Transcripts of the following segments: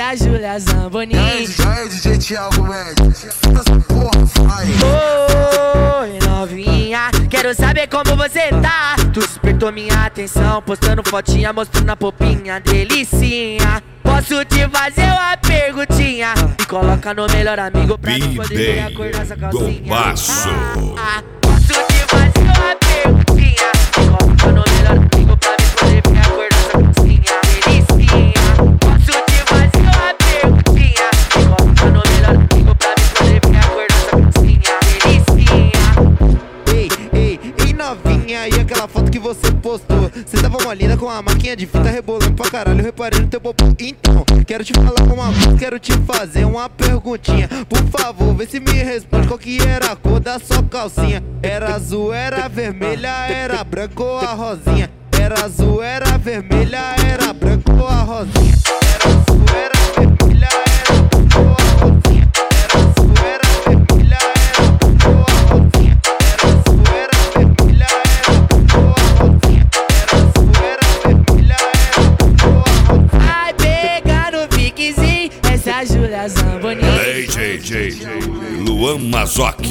a Júlia Zamboni. Já é DJ Thiago Mendes, essa porra vai. Oi, novinha, quero saber como você tá. Tu despertou minha atenção, postando fotinha, mostrando a popinha, delicinha. Posso te fazer uma perguntinha? Me coloca no melhor amigo pra mim poder ver a cor dessa calcinha. Gombaço. Posso te fazer uma perguntinha? Me coloca no melhor amigo pra mim poder ver a cor dessa calcinha. Delicinha. Posso te fazer uma perguntinha? Me coloca no melhor amigo pra mim poder ver a cor dessa calcinha. Delicinha. Ei, novinha, e aquela foto que você postou? Cê tava uma linda com a maquinha de fita rebolando pra caralho, eu reparei no teu popô. Então, quero te falar uma coisa, quero te fazer uma perguntinha. Por favor, vê se me responde qual que era a cor da sua calcinha. Era azul, era vermelha, era branco ou a rosinha? Era azul, era vermelha, era branco ou a rosinha? Era azul, era vermelha, era branco ou a rosinha? Era azul, era vermelha, era branco ou a rosinha? Era azul, era vermelha, era branco ou a rosinha? Era azul, era vermelha, era branco ou a rosinha? Vai pegar no piquezinho, essa é a Júlia Zamboni. DJ Luan Mazoc.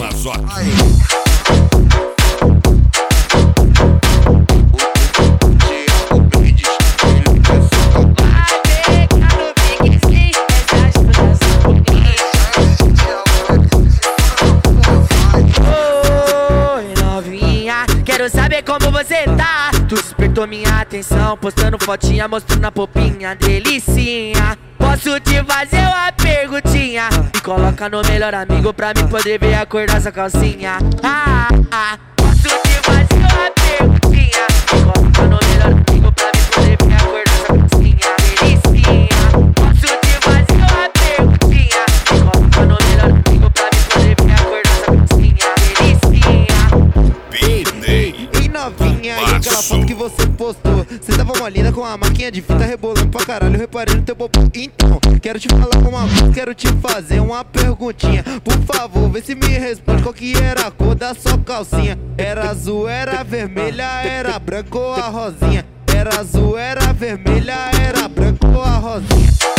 Quero saber como você tá. Tu despertou minha atenção, postando fotinha, mostrando a popinha, delicinha. Posso te fazer uma perguntinha? Me coloca no melhor amigo pra mim poder ver a cor dessa calcinha. Posso te fazer uma perguntinha? Me coloca no melhor amigo pra mim poder ver a cor dessa calcinha, delicinha. Posso te fazer uma perguntinha? Me coloca no melhor amigo pra mim poder ver a cor dessa calcinha, delicinha. Ei, novinha, e aquela foto que você postou? Cê tava uma linda com a maquinha de fita rebolando pra caralho, eu reparei no teu popô. Então, quero te falar uma coisa, quero te fazer uma perguntinha. Por favor, vê se me responde qual que era a cor da sua calcinha. Era azul, era vermelha, era branco ou a rosinha? Era azul, era vermelha, era branco ou a rosinha?